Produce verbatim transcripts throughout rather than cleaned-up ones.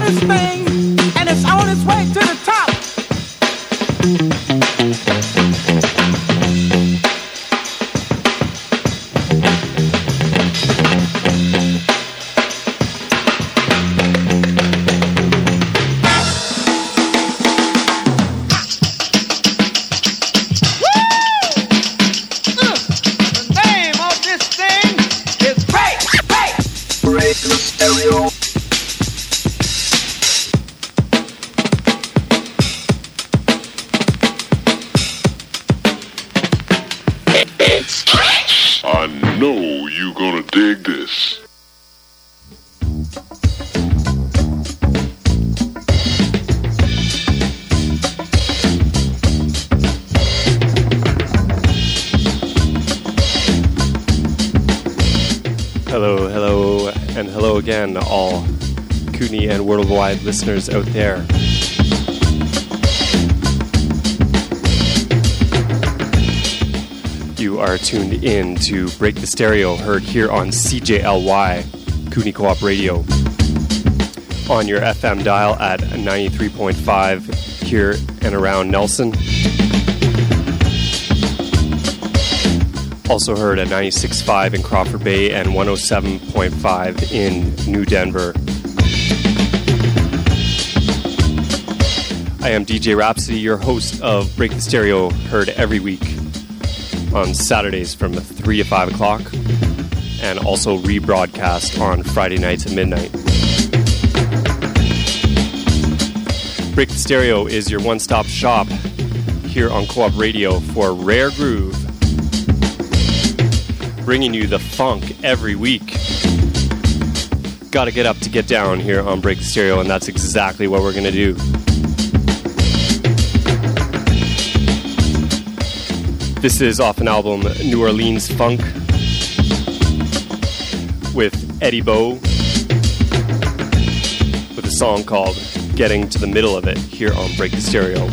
hottest thing, and it's on its way to the top. Again, all Kootenai and worldwide listeners out there. You are tuned in to Break the Stereo, heard here on C J L Y, Kootenai Co-op Radio, on your F M dial at ninety-three point five here and around Nelson. Also heard at ninety-six point five in Crawford Bay and one oh seven point five in New Denver. I am D J Rhapsody, your host of Break the Stereo, heard every week on Saturdays from three to five o'clock, and also rebroadcast on Friday nights at midnight. Break the Stereo is your one-stop shop here on Co-op Radio for Rare Groove, bringing you the funk every week. Gotta get up to get down here on Break the Stereo, and that's exactly what we're gonna do. This is off an album, New Orleans Funk, with Eddie Bo, with a song called Getting to the Middle of It, here on Break the Stereo.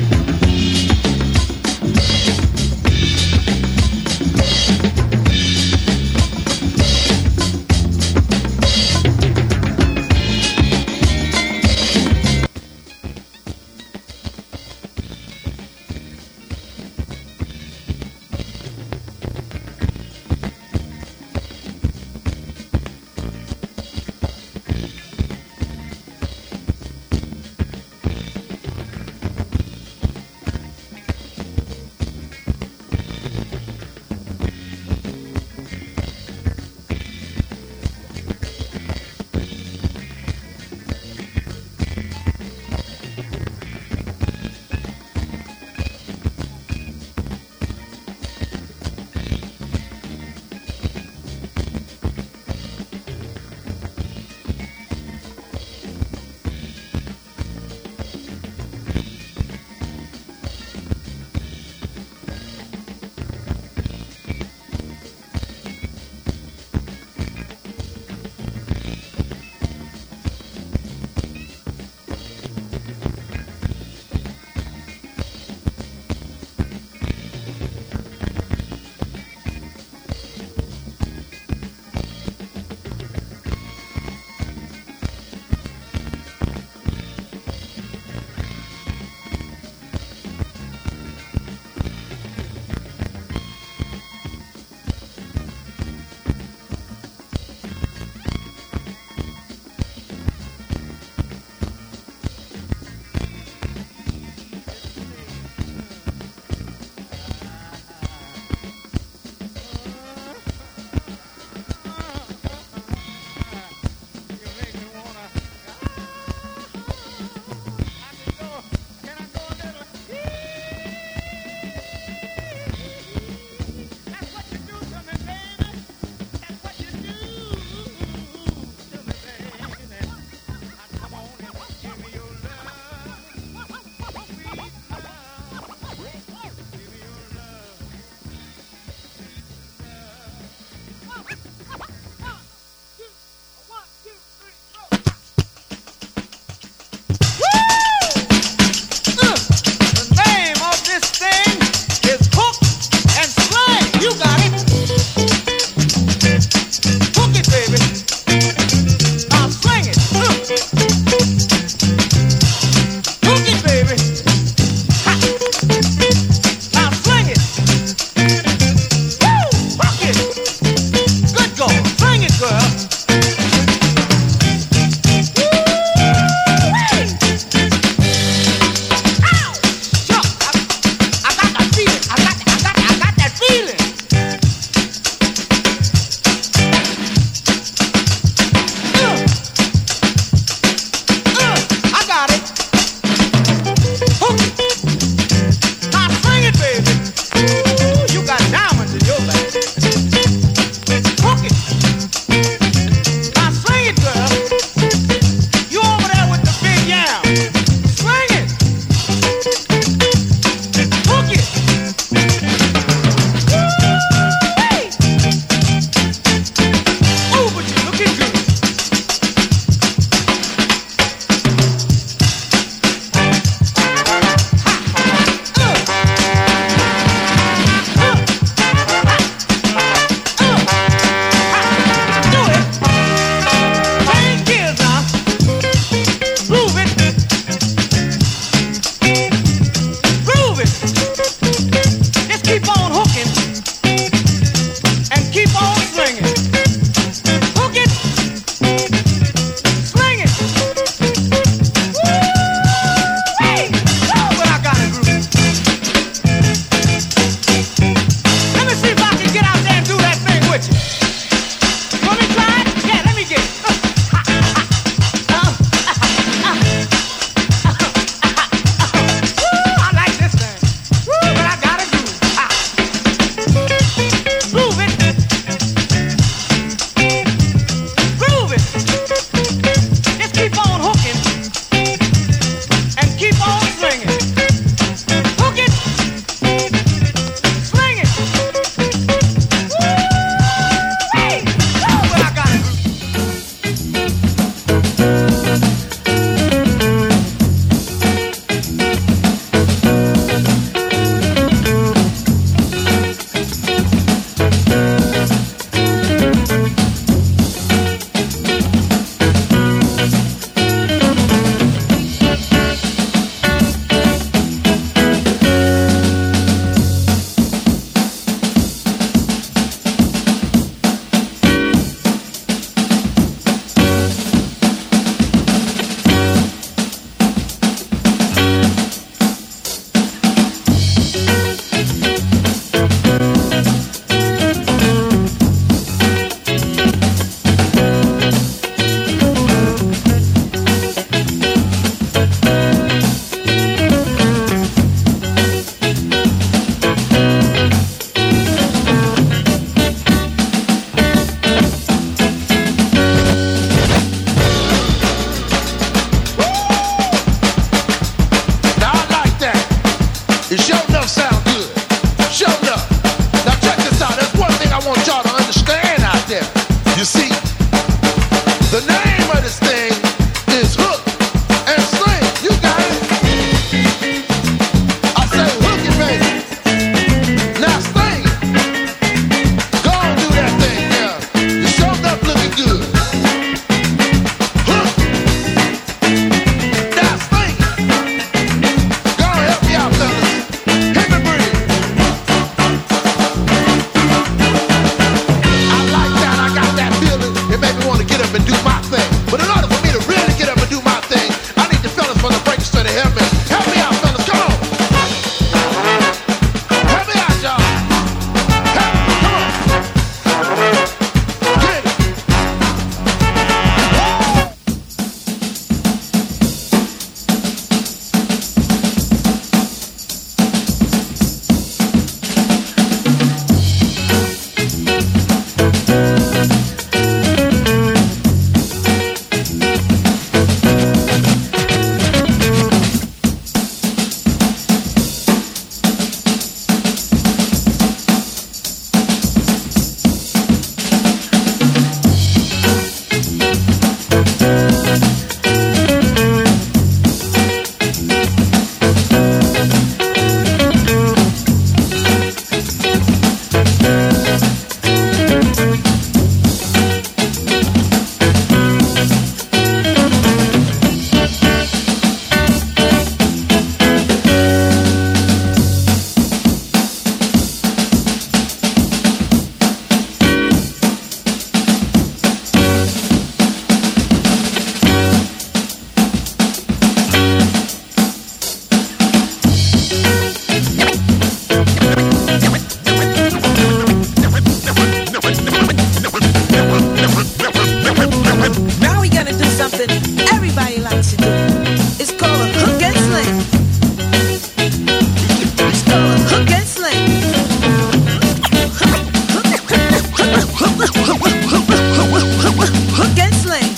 likes to do. It's called a hook and sling. It's called a hook and sling. Hook and sling.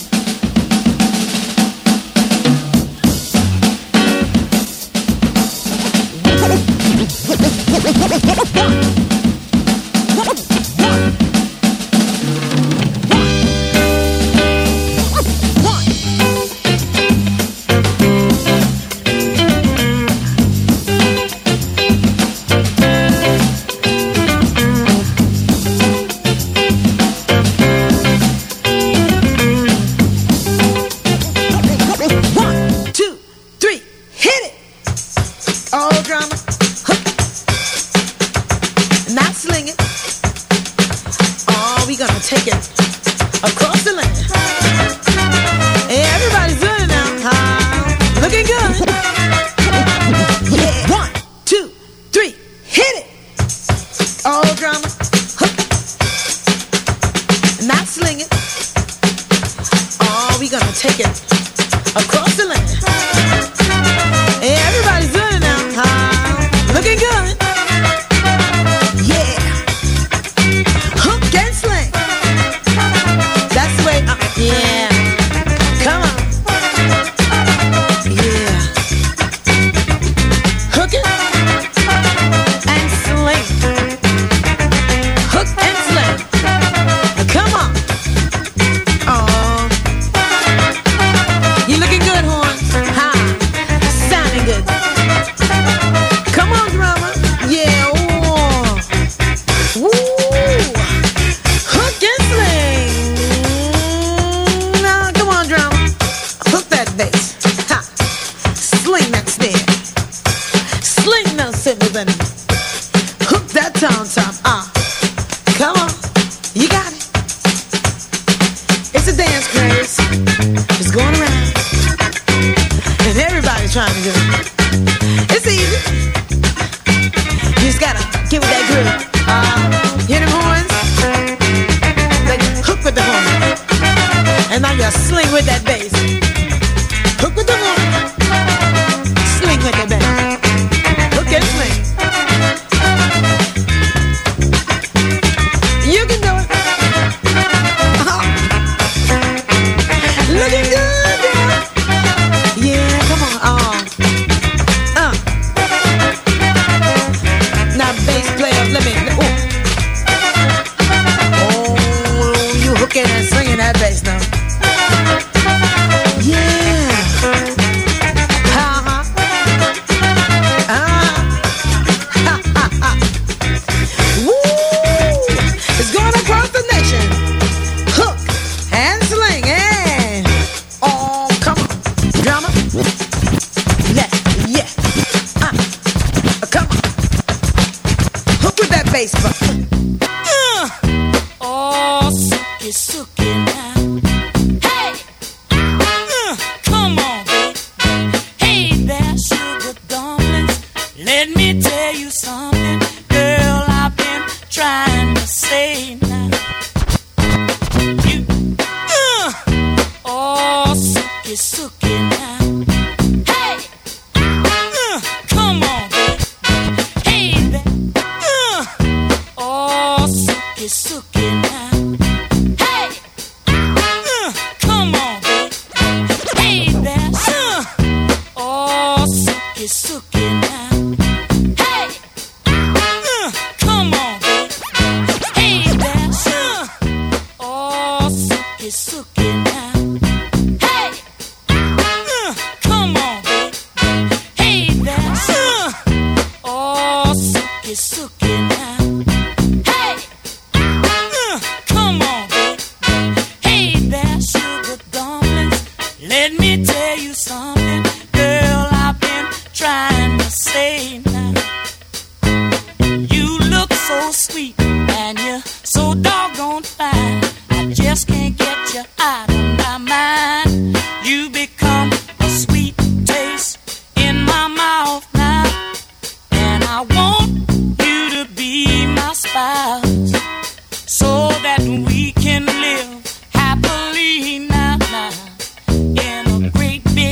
We can live happily now, now in a great big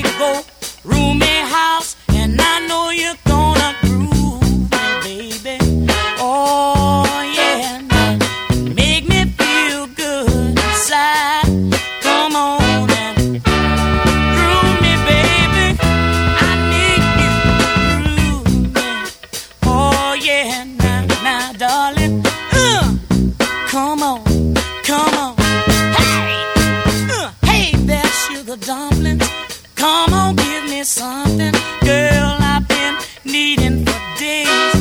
Come on, give me something, girl, I've been needing for days.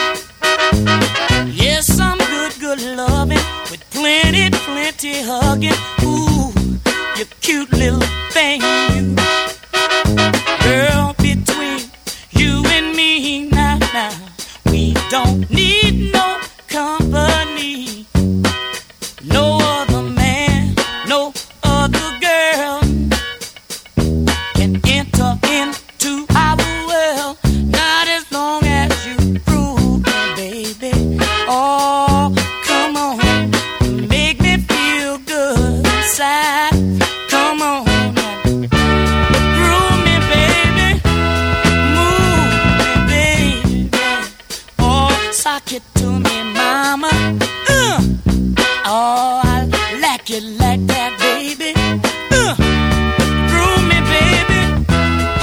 Yes, some good, good loving with plenty, plenty hugging. Ooh, you cute little thing, you. Girl, between you and me now, now, we don't need no company. No other man, no other girl can enter into our world. Not as long as you prove me, baby. Oh, come on, make me feel good inside. Come on, groove me, baby. Move me, baby. Oh, sock it to me, mama. Uh. Oh, I like it like that, baby. Uh, groove me, baby.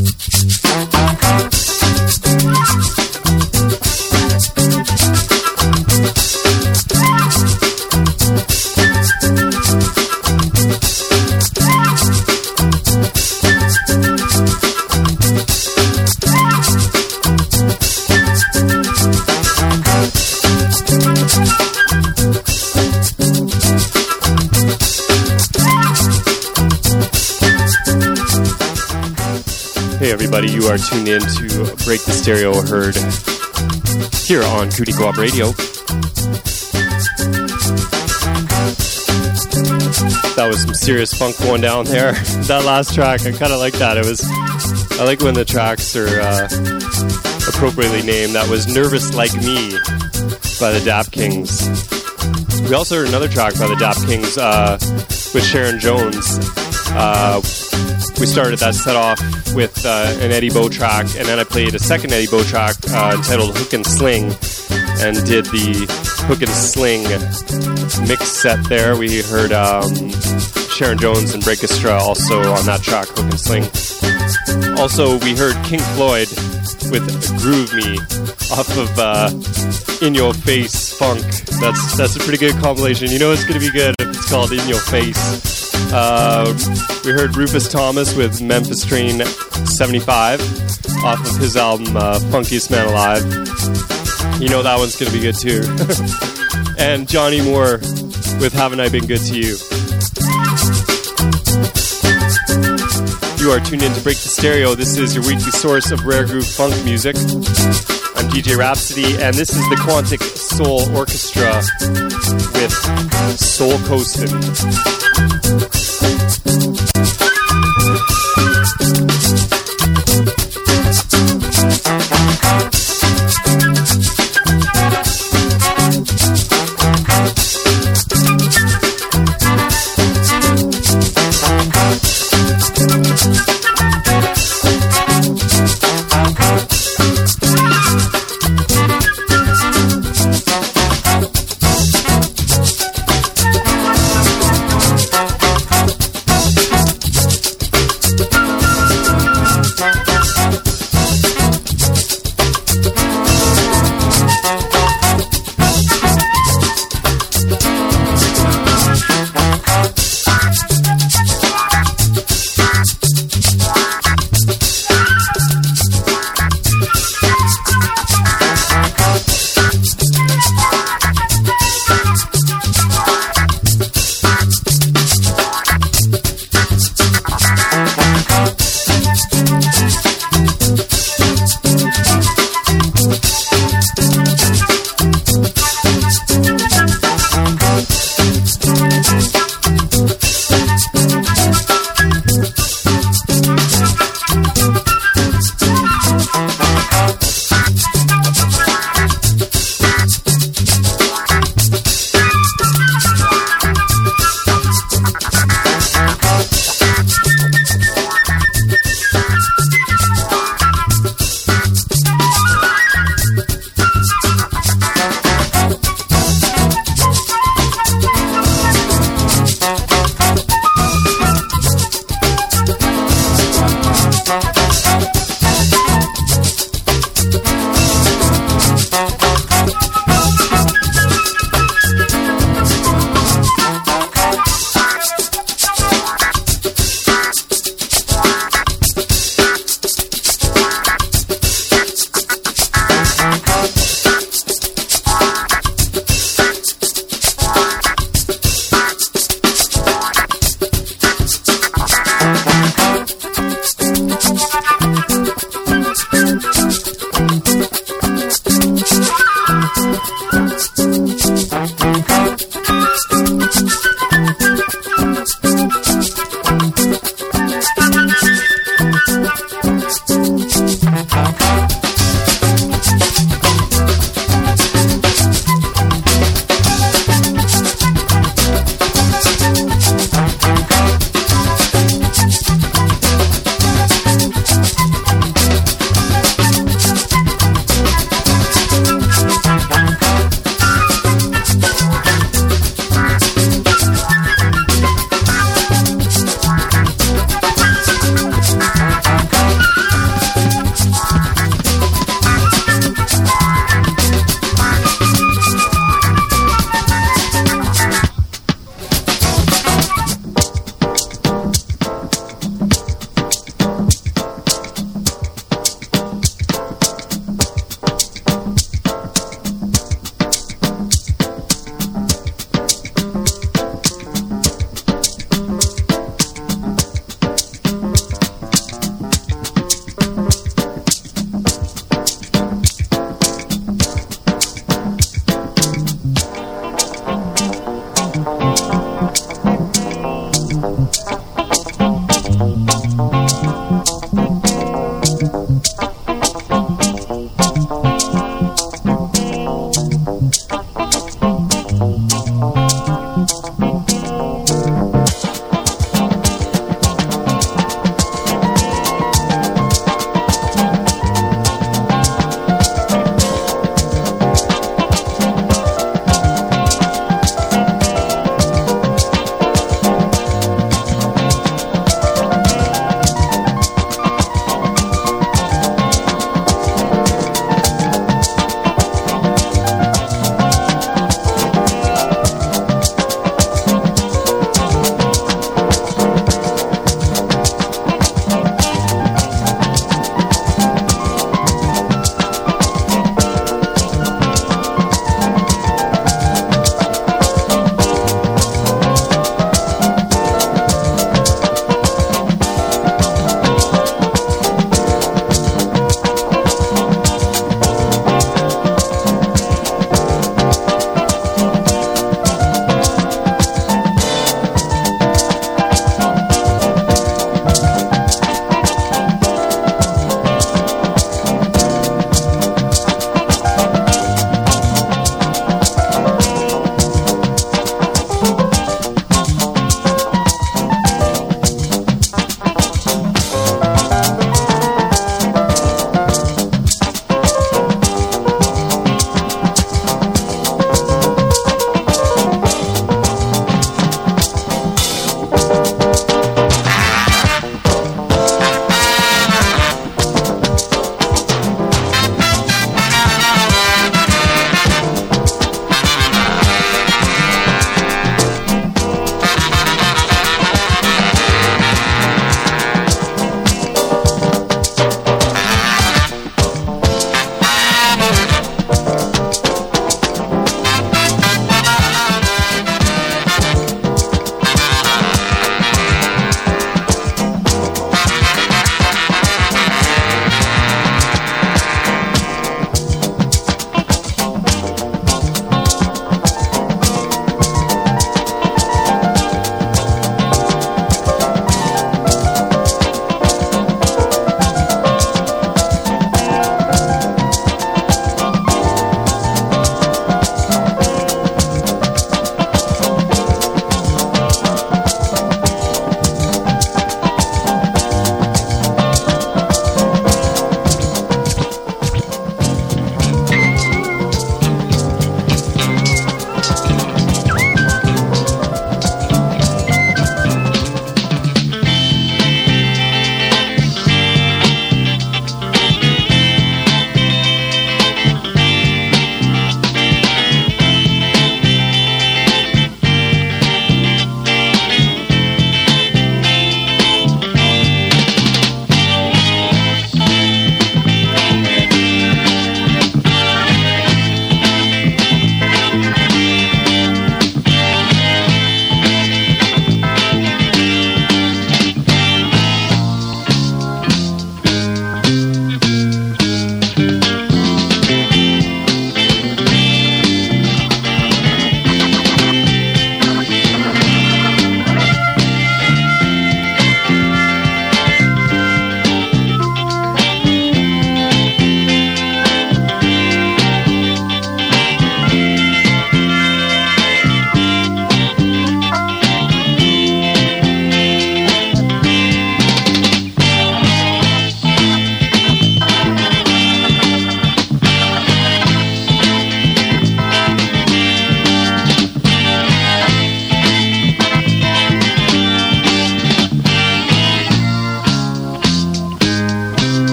You are tuned in to Break the Stereo, heard here on Cootie Co-op Radio. That was some serious funk going down there. That last track, I kind of like that. It was, I like when the tracks are uh, appropriately named. That was Nervous Like Me by the Dap Kings. We also heard another track by the Dap Kings uh, with Sharon Jones. Uh, we started that set off with uh, an Eddie Bo track, and then I played a second Eddie Bo track uh, entitled Hook and Sling, and did the Hook and Sling mix set there. We heard um, Sharon Jones and Breakestra also on that track, Hook and Sling. Also, we heard King Floyd with Groove Me off of uh, In Your Face Funk. That's that's a pretty good compilation. You know it's going to be good if it's called In Your Face. Uh, we heard Rufus Thomas with Memphis Train seventy-five off of his album uh, Funkiest Man Alive. You know that one's going to be good too. And Johnny Moore with Haven't I Been Good to You. You are tuned in to Break the Stereo. This is your weekly source of rare groove funk music. I'm D J Rhapsody, and this is the Quantic Soul Orchestra with Soul Coastin'.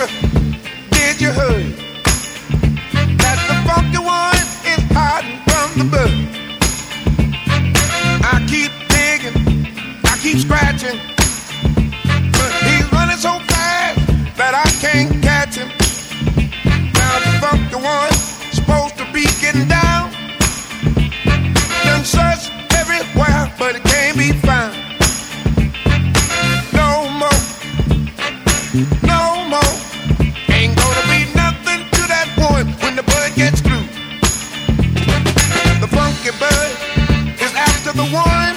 sugar, did you hear that the funky one is hiding from the bud? I keep digging, I keep scratching, but he's running so fast that I can't catch him. Now the funky one supposed to be getting down, done search everywhere, but it can't be found. No more, no more. Ain't gonna be nothing to that one when the bud gets through. The funky bud is after the one.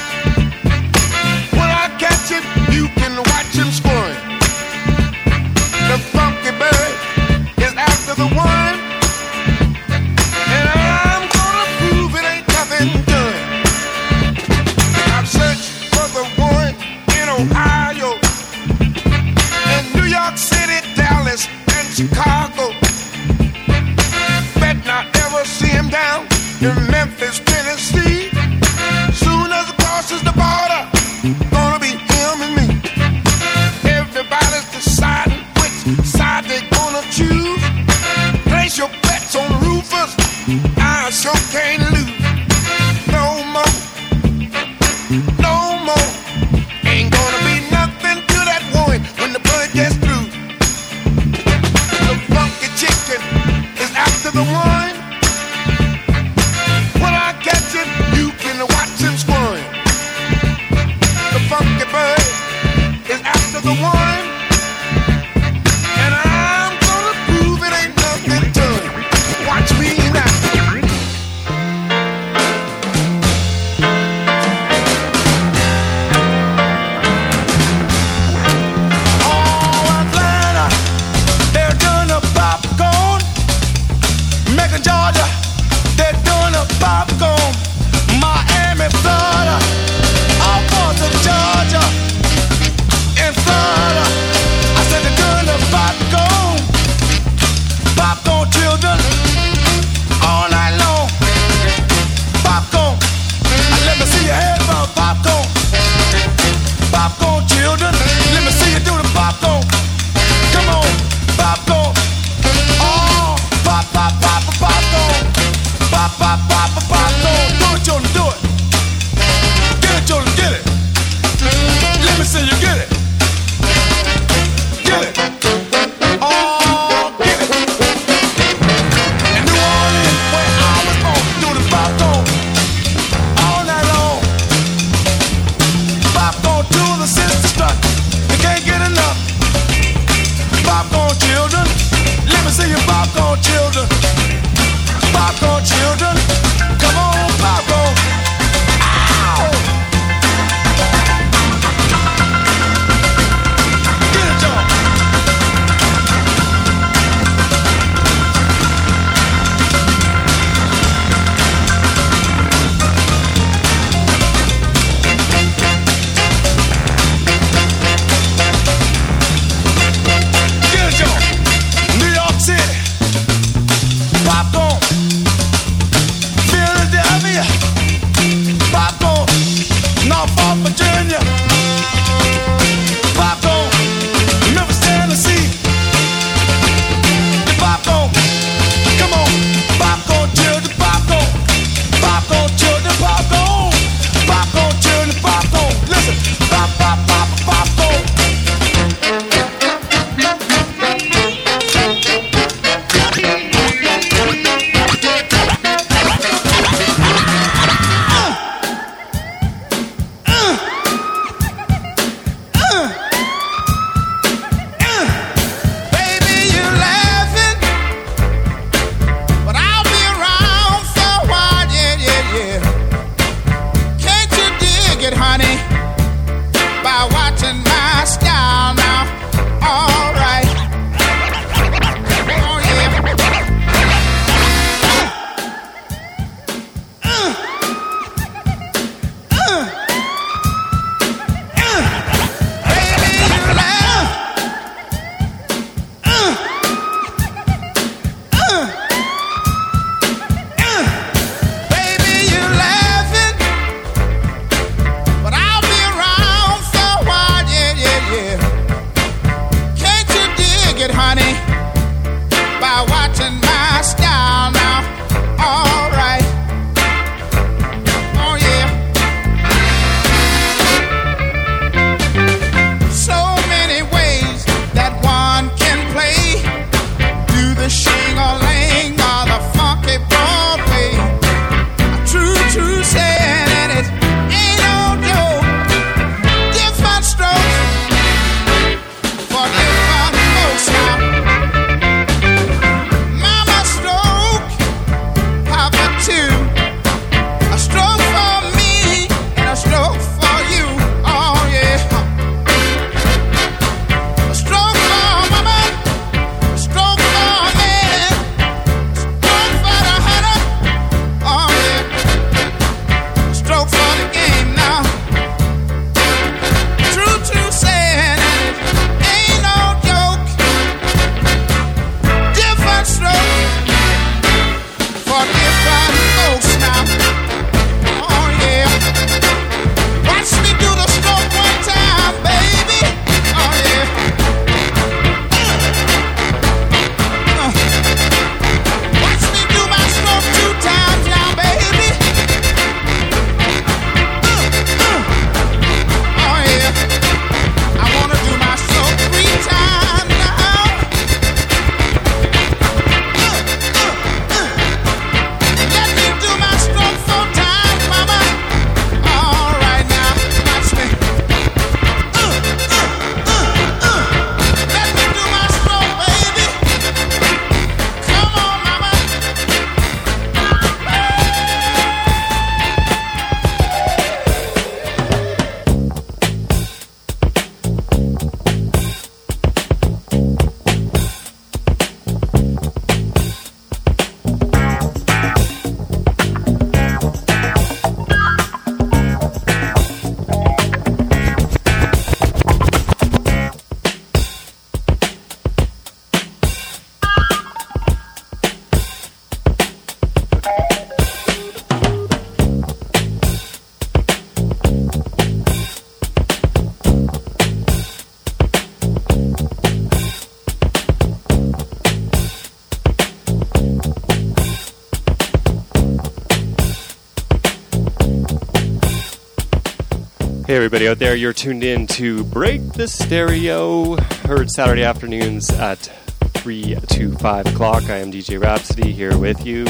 When I catch him, you can watch him scoring. The funky bird is after the one, and I'm gonna prove it ain't nothing done. I've searched for the one in Ohio, in New York City, Dallas, and Chicago. Bet not ever see him down in Memphis, Tennessee. Soon as it crosses the border, gonna be him and me. Everybody's deciding which side they gonna choose. Place your bets on Rufus, I sure can't lose. No more, no more. Ain't gonna be nothing to that one when the bud gets through. The funky chicken is after the one. When I catch him, you can watch him squirm. The funky bird is after the one, and I'm gonna prove it ain't nothing to him. Watch me now. Oh, Atlanta, they're doing the popcorn. Macon, Georgia, they're doing the popcorn. Miami, Florida, all parts of Georgia, in Florida, I said they're doing the popcorn. Popcorn children, all night long. Popcorn, let me see your head about popcorn. Popcorn children, let me see you do the popcorn. Come on, popcorn. Oh, pop, pop, pop, popcorn. Pop, pop, pop, popcorn. Do it, children, do it. Get it, children, get it. Let me see you get it. Get it. Oh, get it. In New Orleans, where I was born, do the popcorn all night long. Popcorn to the sister strut, you can't get enough. Popcorn children, let me see your popcorn children. Popcorn children, come on, popcorn. Ow! Get it, y'all. Get it, y'all. New York City, popcorn. Philadelphia, popcorn. Norfolk, Virginia, popcorn. Memphis, Tennessee, the popcorn. Come on, popcorn children, popcorn. Popcorn children, popcorn. Popcorn children, popcorn. Listen, pop, pop, pop, popcorn. Baby, you're laughing, but I'll be around for a while, yeah, yeah, yeah. Can't you dig it, honey, by watching my style now? All right. dig it, honey, by watching my style now. All right. Oh, yeah. So many ways that one can play. Do the shing-a-ling or the funky Broadway. True, true saying, and it ain't no joke. Different strokes for different folks now. Mama stroke, Papa too. A stroke for me and a stroke for you. Oh yeah. A stroke for mama, a stroke for me, stroke for the honey. Oh yeah. A stroke for the game now. True, true saying, and it ain't no joke. Different stroke for different folks now. Oh yeah. Watch me do the stroke one time, baby. Oh yeah. Uh. Watch me do my stroke two times now, baby. Oh yeah. I wanna do my stroke three times now. Let me do my stroke four times, mama. All right now, watch me. Let me do my stroke, baby. Come on, mama. Hey everybody out there, you're tuned in to Break the Stereo, heard Saturday afternoons at three to five o'clock. I am D J Rhapsody here with you.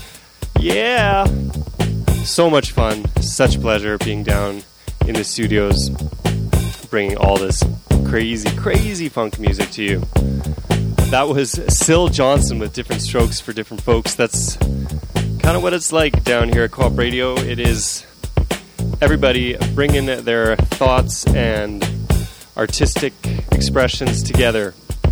Yeah! So much fun, such pleasure being down in the studios, bringing all this crazy, crazy funk music to you. That was Syl Johnson with Different Strokes for Different Folks. That's kind of what it's like down here at Co-op Radio. It is everybody bringing their thoughts and artistic expressions together.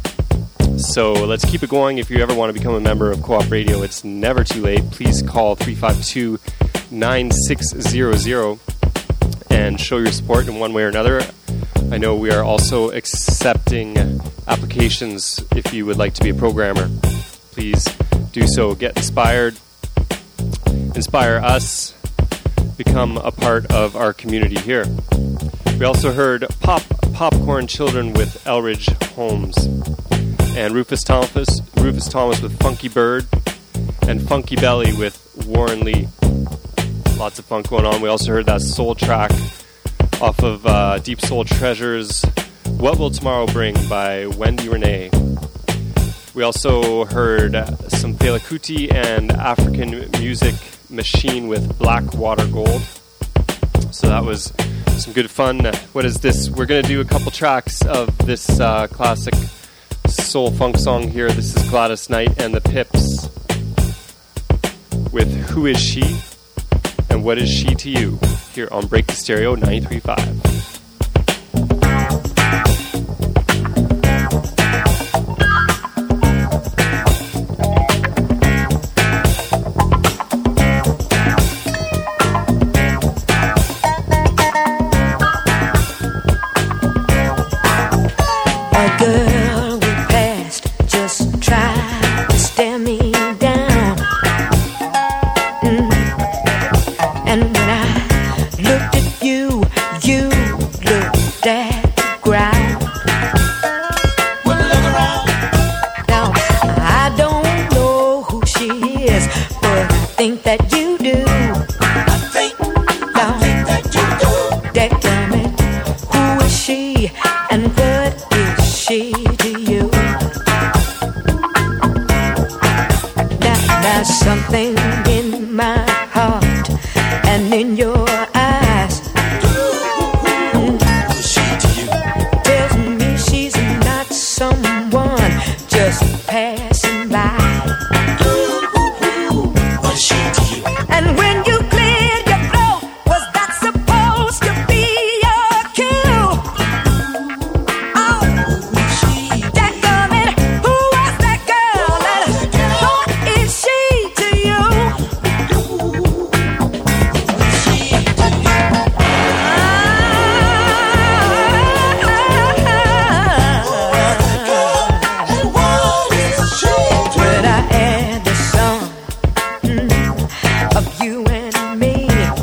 So let's keep it going. If you ever want to become a member of Co-op Radio, it's never too late. Please call three five two, nine six zero zero and show your support in one way or another. I know we are also accepting applications if you would like to be a programmer. Please do so. Get inspired. Inspire us. Become a part of our community here. We also heard Pop Popcorn Children with Elridge Holmes, and Rufus Thomas, Rufus Thomas with Funky Bird, and Funky Belly with Warren Lee. Lots of funk going on. We also heard that soul track off of uh, Deep Soul Treasures, What Will Tomorrow Bring by Wendy Renee. We also heard some Fela Kuti and African Music Machine with Black Water Gold. So that was some good fun. What is this? We're going to do a couple tracks of this uh, classic soul funk song here. This is Gladys Knight and the Pips with Who Is She and What Is She to You here on Break the Stereo ninety-three point five. And when I looked at you, you something in my heart and in your eyes. Mm. Tells me she's not someone just passing by. What's she to you? And when you cleared your throat, was that supposed to be your cue? Oh, dadgummit, who was that girl? And what is she to you? When I add the song mm, of you and me,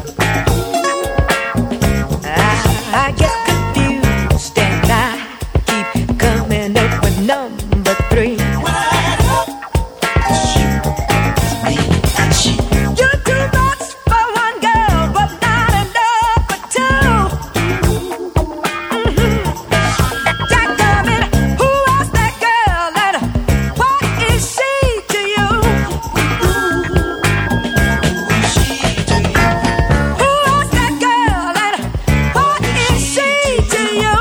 I, I get confused and I keep coming up with number three. You're too much for one girl, but not enough for two. Mm-hmm. Dadgummit, who was that girl and what is she to you? Who was that girl and what is she to you?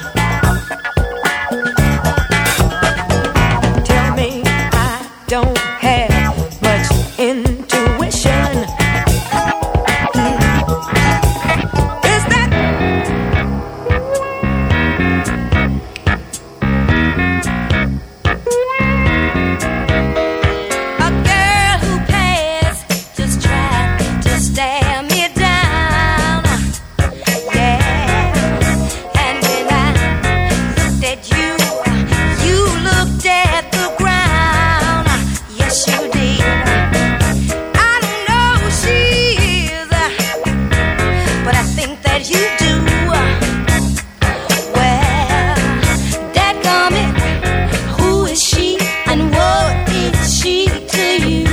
Tell me I don't have much intuition. Mm. Is that A girl who plays just tried to stare me down. Yeah, and when I looked at you, you looked at the ground. Yes, you did. I don't know who she is, but I think that you do. Well, dadgummit, who is she and what is she to you?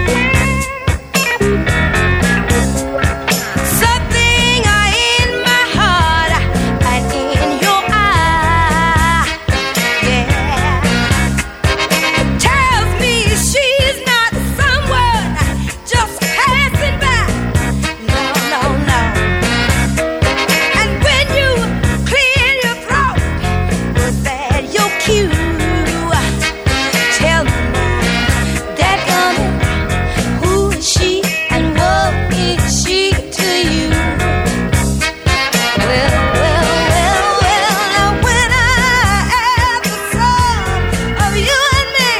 Something in my heart and in your eye, yeah, tells me she's not someone just passing by. No, no, no. And when you clear your throat, was that your cue? Tell me now, dadgummit, who is she and what is she to you? Well, well, well, well, now when I add the sum of you and me,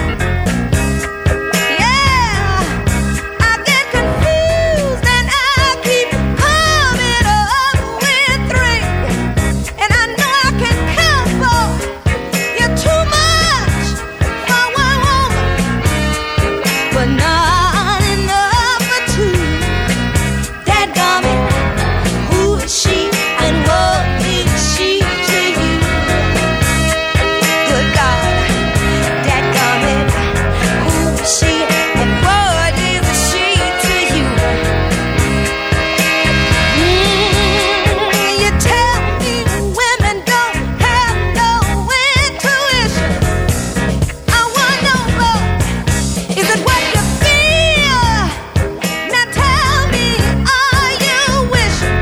yeah, I get confused and I keep coming up with three. And I know I can count, boy, you're too much for one woman, but not enough for two. Dadgummit, who is she and what is she to you? Good God, dadgummit, who is she and what is she to you? Mm, you tell me women don't have no intuition. I want no more. Is it what you feel? Now tell me, are you wishing?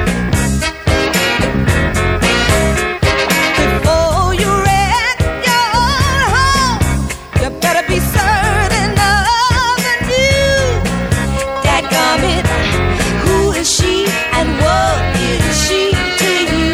Before you wreck your own home, you better be certain of a new. Dadgummit, who is she and what is she to you?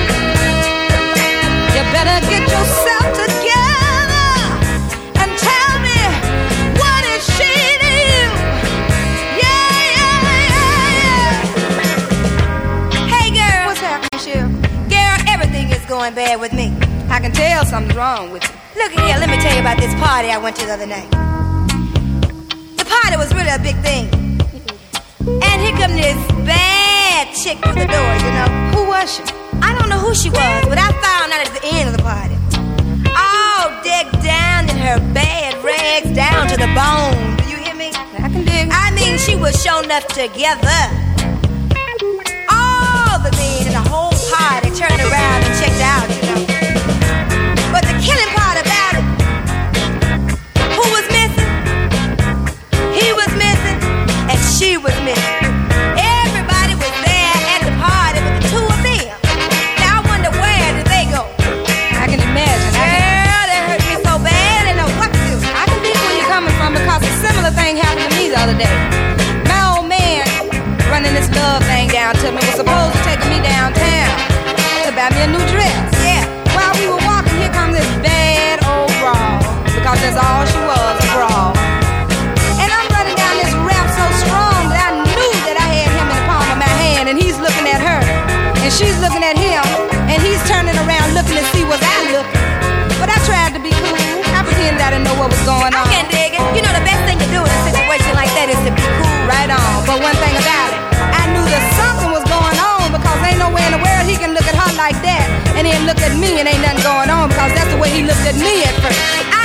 You better get yourself together and tell me, what is she to you? Yeah, yeah, yeah, yeah. Hey, girl. What's happening, Michelle? Girl, everything is going bad with me. I can tell something's wrong with you. Look here, let me tell you about this party I went to the other night. The party was really a big thing. And here come this bad chick through the door, you know. Who was she? I don't know who she was, but I found out at the end of the party. All decked down in her bad rags down to the bone. Do you hear me? I can dig. I mean, she was shown enough together. All the men in the whole party turned around and checked out, you know. But the killing part about it, who was missing? He was missing. because that's all she was, a broad. And I'm running down this ramp so strong that I knew that I had him in the palm of my hand, and he's looking at her, and she's looking at him, and he's turning around looking to see was I looking. But I tried to be cool. I pretended I didn't know what was going on. I can dig it. You know the best thing to do in a situation like that is to be cool. Right on. But one thing about it, I knew that something was going on, because ain't no way in the world he can look at her like that and then look at me and ain't nothing going on, because that's the way he looked at me at first. I